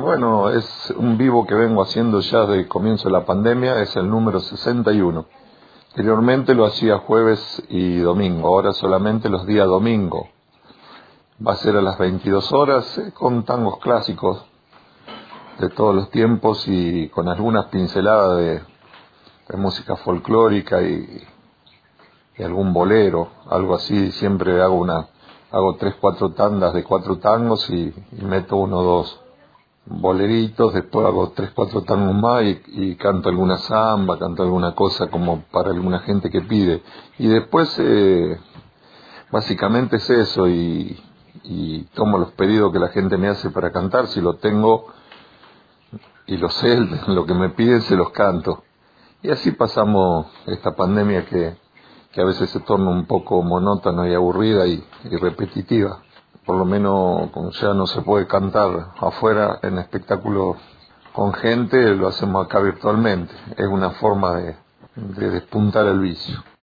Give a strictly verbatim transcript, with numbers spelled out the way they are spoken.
Bueno, es un vivo que vengo haciendo ya desde el comienzo de la pandemia, es el número sesenta y uno. Anteriormente lo hacía jueves y domingo, ahora solamente los días domingo. Va a ser a las veintidós horas eh, con tangos clásicos de todos los tiempos y con algunas pinceladas de, de música folclórica y, y algún bolero, algo así. Siempre hago una, hago tres, cuatro tandas de cuatro tangos y, y meto uno o dos boleritos, después hago tres, cuatro tangos más y, y canto alguna samba, canto alguna cosa como para alguna gente que pide. Y después, eh, básicamente es eso, y, y tomo los pedidos que la gente me hace para cantar, si lo tengo y lo sé, lo que me piden se los canto. Y así pasamos esta pandemia que, que a veces se torna un poco monótona y aburrida y, y repetitiva. Por lo menos, como ya no se puede cantar afuera en espectáculos con gente, lo hacemos acá virtualmente. Es una forma de, de despuntar el vicio.